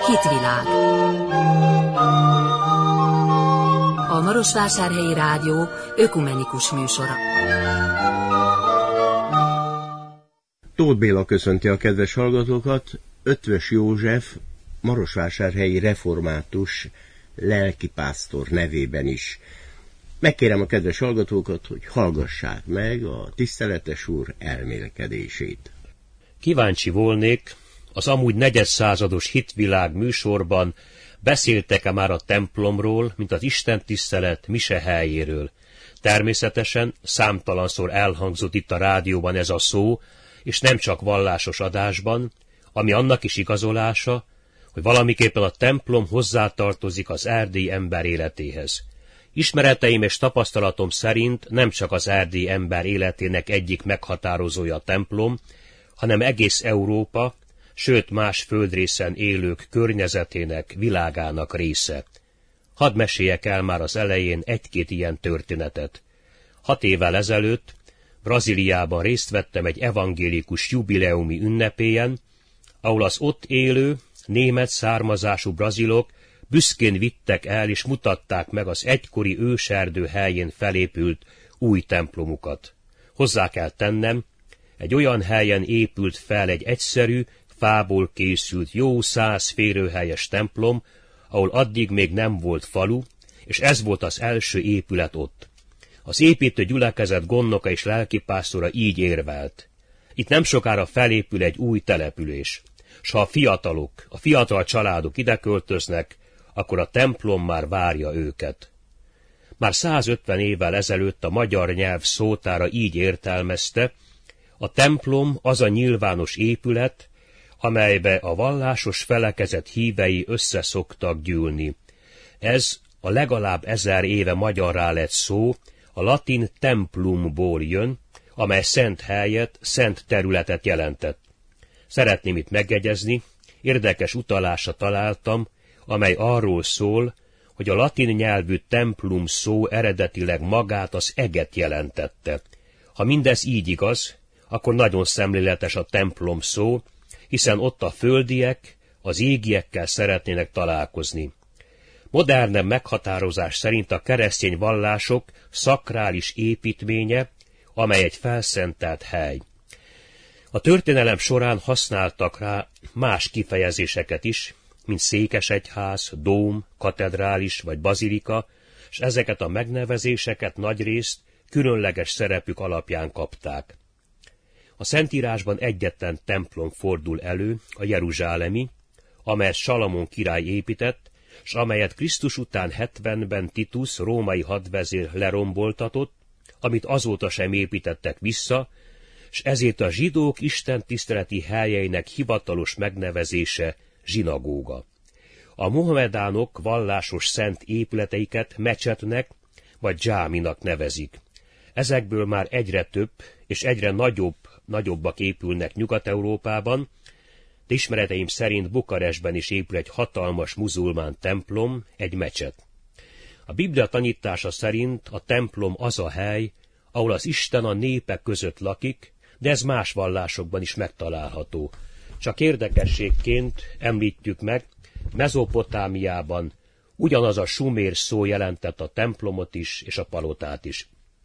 Hitvilág. A Marosvásárhelyi Rádió ökumenikus műsora. Tóth Béla köszönti a kedves hallgatókat. Ötvös József, marosvásárhelyi református lelkipásztor nevében is. Megkérem a kedves hallgatókat, hogy hallgassák meg a tiszteletes úr elmélkedését. Kíváncsi volnék, az amúgy negyedszázados Hitvilág műsorban beszéltek-e már a templomról, mint az istentisztelet mise helyéről. Természetesen számtalanszor elhangzott itt a rádióban ez a szó, és nem csak vallásos adásban, ami annak is igazolása, hogy valamiképpen a templom hozzátartozik az erdélyi ember életéhez. Ismereteim és tapasztalatom szerint nem csak az erdélyi ember életének egyik meghatározója a templom, hanem egész Európa, sőt más földrészen élők környezetének, világának része. Hadd meséljek el már az elején egy-két ilyen történetet. 6 évvel ezelőtt Brazíliában részt vettem egy evangélikus jubileumi ünnepélyen, ahol az ott élő, német származású brazilok büszkén vittek el és mutatták meg az egykori őserdő helyén felépült új templomukat. Hozzá kell tennem, egy olyan helyen épült fel egy egyszerű, fából készült jó 100 férőhelyes templom, ahol addig még nem volt falu, és ez volt az első épület ott. Az építő gyülekezet gondnoka és lelkipásztora így érvelt. Itt nem sokára felépül egy új település, s ha a fiatal családok ide költöznek, akkor a templom már várja őket. Már 150 évvel ezelőtt a magyar nyelv szótára így értelmezte, a templom az a nyilvános épület, amelybe a vallásos felekezet hívei összeszoktak gyűlni. Ez a legalább 1000 éve magyarrá lett szó, a latin templumból jön, amely szent helyet, szent területet jelentett. Szeretném itt megjegyezni, érdekes utalásra találtam, amely arról szól, hogy a latin nyelvű templum szó eredetileg magát az eget jelentette. Ha mindez így igaz, akkor nagyon szemléletes a templom szó, hiszen ott a földiek az égiekkel szeretnének találkozni. Modernebb meghatározás szerint a keresztény vallások szakrális építménye, amely egy felszentelt hely. A történelem során használtak rá más kifejezéseket is, mint székesegyház, dóm, katedrális vagy bazilika, és ezeket a megnevezéseket nagyrészt különleges szerepük alapján kapták. A Szentírásban egyetlen templom fordul elő, a jeruzsálemi, amelyet Salamon király épített, s amelyet Krisztus után 70-ben Titus római hadvezér leromboltatott, amit azóta sem építettek vissza, s ezért a zsidók istentiszteleti helyeinek hivatalos megnevezése zsinagóga. A mohamedánok vallásos szent épületeiket mecsetnek vagy dzsáminak nevezik. Ezekből már egyre több és egyre nagyobbak épülnek Nyugat-Európában, de ismereteim szerint Bukarestben is épül egy hatalmas muzulmán templom, egy mecset. A Biblia tanítása szerint a templom az a hely, ahol az Isten a népek között lakik, de ez más vallásokban is megtalálható. Csak érdekességként említjük meg, Mezopotámiában ugyanaz a sumér szó jelentett a templomot is és a palotát is.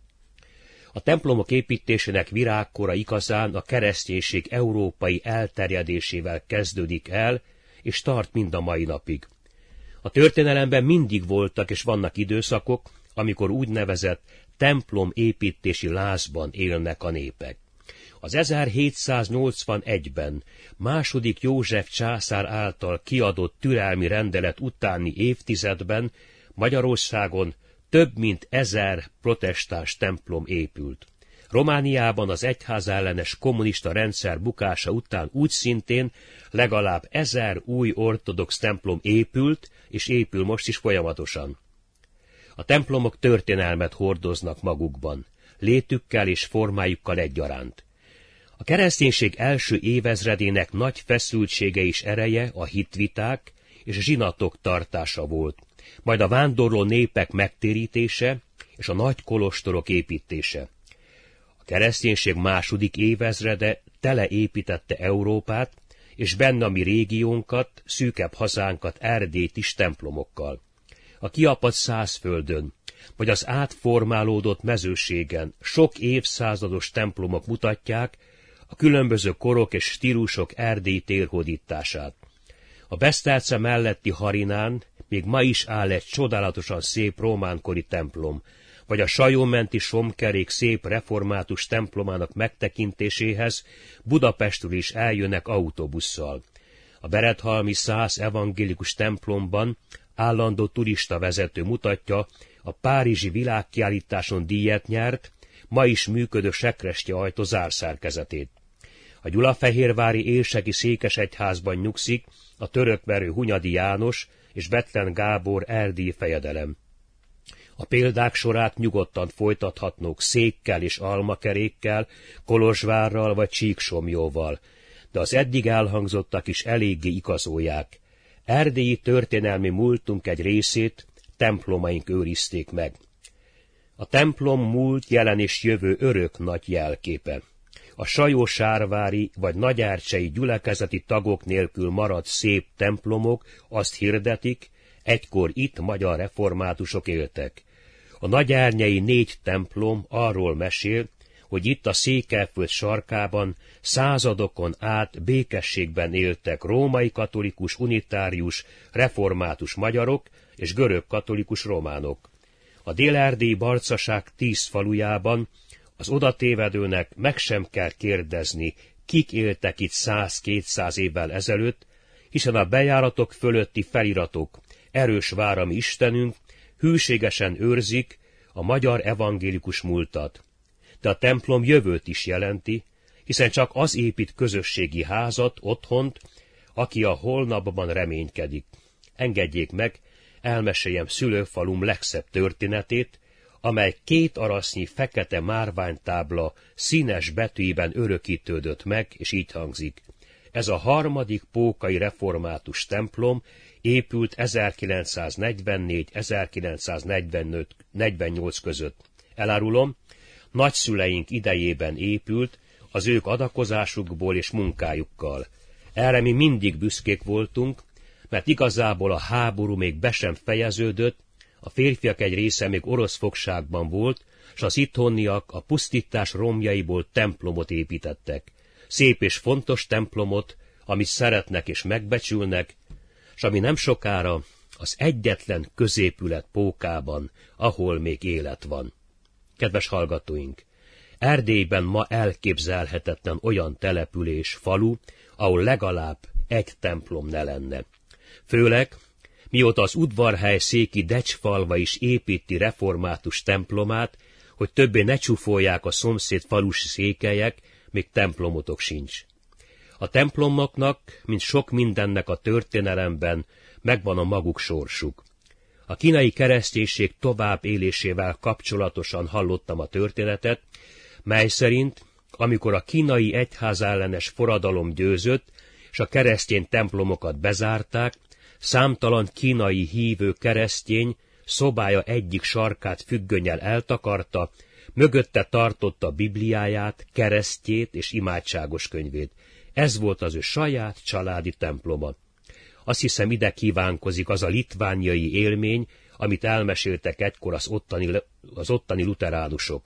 A templomok építésének virágkora igazán a kereszténység európai elterjedésével kezdődik el, és tart mind a mai napig. A történelemben mindig voltak és vannak időszakok, amikor úgynevezett templom építési lázban élnek a népek. Az 1781-ben II. József császár által kiadott türelmi rendelet utáni évtizedben Magyarországon több mint 1000 protestáns templom épült. Romániában az egyházellenes kommunista rendszer bukása után úgy szintén legalább 1000 új ortodox templom épült, és épül most is folyamatosan. A templomok történelmet hordoznak magukban, létükkel és formájukkal egyaránt. A kereszténység első évezredének nagy feszültsége és ereje a hitviták és zsinatok tartása volt, majd a vándorló népek megtérítése és a nagy kolostorok építése. A kereszténység második évezrede teleépítette Európát, és benne a mi régiónkat, szűkebb hazánkat, Erdélyt is templomokkal. A kiapadt Szászföldön, vagy az átformálódott mezőségen sok évszázados templomok mutatják a különböző korok és stílusok erdélyi térhódítását. A Beszterce melletti Harinán még ma is áll egy csodálatosan szép rómánkori templom, vagy a Sajómenti Somkerék szép református templomának megtekintéséhez Budapestről is eljönnek autóbusszal. A Berethalmi Szász evangélikus templomban állandó turistavezető mutatja a párizsi világkiállításon díjat nyert, ma is működő sekrestye ajtó zárszerkezetét. A gyulafehérvári érseki székesegyházban nyugszik a törökverő Hunyadi János és Bethlen Gábor erdélyi fejedelem. A példák sorát nyugodtan folytathatnók Székkel és Almakerékkel, Kolozsvárral vagy Csíksomjóval, de az eddig elhangzottak is eléggé igazolják. Erdélyi történelmi múltunk egy részét templomaink őrizték meg. A templom múlt, jelen és jövő örök nagy jelképe. A sajó-sárvári vagy nagyárcsei gyülekezeti tagok nélkül maradt szép templomok azt hirdetik, egykor itt magyar reformátusok éltek. A nagyárnyai 4 templom arról mesél, hogy itt a Székelyföld sarkában századokon át békességben éltek római katolikus, unitárius, református magyarok és görög katolikus románok. A dél-erdélyi Barcaság 10 falujában az odatévedőnek meg sem kell kérdezni, kik éltek itt 100-200 évvel ezelőtt, hiszen a bejáratok fölötti feliratok, erős vár a mi Istenünk, hűségesen őrzik a magyar evangélikus múltat. De a templom jövőt is jelenti, hiszen csak az épít közösségi házat, otthont, aki a holnapban reménykedik. Engedjék meg, elmeséljem szülőfalum legszebb történetét, amely 2 arasznyi fekete márványtábla színes betűiben örökítődött meg, és így hangzik. Ez a 3. pókai református templom épült 1944-1948 között. Elárulom, nagyszüleink idejében épült, az ők adakozásukból és munkájukkal. Erre mi mindig büszkék voltunk, mert igazából a háború még be sem fejeződött, a férfiak egy része még orosz fogságban volt, s az itthoniak a pusztítás romjaiból templomot építettek. Szép és fontos templomot, amit szeretnek és megbecsülnek, s ami nem sokára az egyetlen középület Pókában, ahol még élet van. Kedves hallgatóink! Erdélyben ma elképzelhetetlen olyan település, falu, ahol legalább egy templom ne lenne. Főleg, mióta az udvarhely széki Decsfalva is építi református templomát, hogy többé ne csúfolják a szomszéd falusi székelyek, még templomotok sincs. A templomoknak, mint sok mindennek a történelemben, megvan a maguk sorsuk. A kínai kereszténység tovább élésével kapcsolatosan hallottam a történetet, mely szerint, amikor a kínai egyházellenes forradalom győzött, és a keresztény templomokat bezárták, számtalan kínai hívő keresztény szobája egyik sarkát függönnyel eltakarta, mögötte tartotta Bibliáját, keresztjét és imádságos könyvét. Ez volt az ő saját családi temploma. Azt hiszem, ide kívánkozik az a litvániai élmény, amit elmeséltek egykor az ottani luteránusok.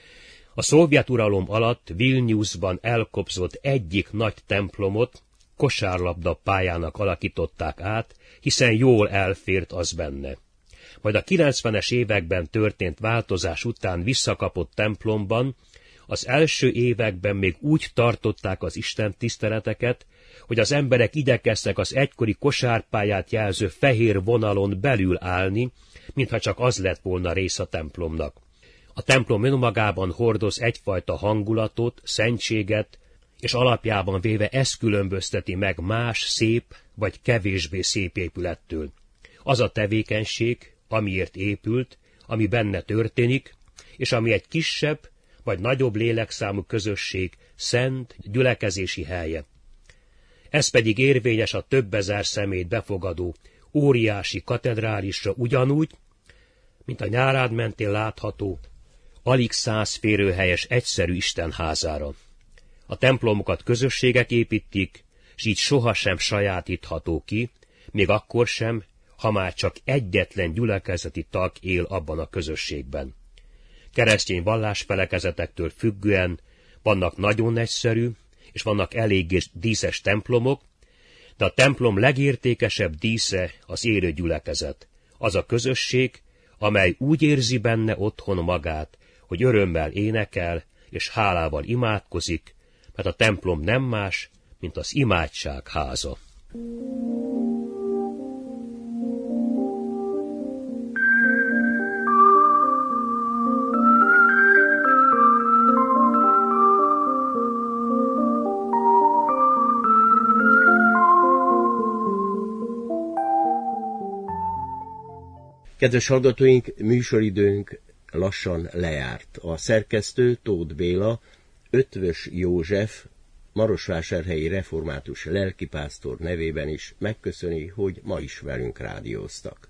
A szovjet uralom alatt Vilniusban elkobzott egyik nagy templomot kosárlabda pályának alakították át, hiszen jól elfért az benne. Majd a 90-es években történt változás után visszakapott templomban az első években még úgy tartották az istentiszteleteket, hogy az emberek igyekeztek az egykori kosárpályát jelző fehér vonalon belül állni, mintha csak az lett volna rész a templomnak. A templom önmagában hordoz egyfajta hangulatot, szentséget, és alapjában véve ez különbözteti meg más szép vagy kevésbé szép épülettől. Az a tevékenység, amiért épült, ami benne történik, és ami egy kisebb vagy nagyobb lélekszámú közösség szent gyülekezési helye. Ez pedig érvényes a több ezer személyt befogadó óriási katedrálisra ugyanúgy, mint a Nyárád mentén látható, alig 100 férőhelyes egyszerű istenházára. A templomokat közösségek építik, s így sohasem sajátítható ki, még akkor sem, ha már csak egyetlen gyülekezeti tag él abban a közösségben. Keresztény vallásfelekezetektől függően vannak nagyon egyszerű, és vannak eléggé díszes templomok, de a templom legértékesebb dísze az élő gyülekezet, az a közösség, amely úgy érzi benne otthon magát, hogy örömmel énekel és hálával imádkozik, mert a templom nem más, mint az imádság háza. Kedves hallgatóink, műsoridőnk lassan lejárt. A szerkesztő Tóth Béla, Ötvös József, marosvásárhelyi református lelkipásztor nevében is megköszöni, hogy ma is velünk rádióztak.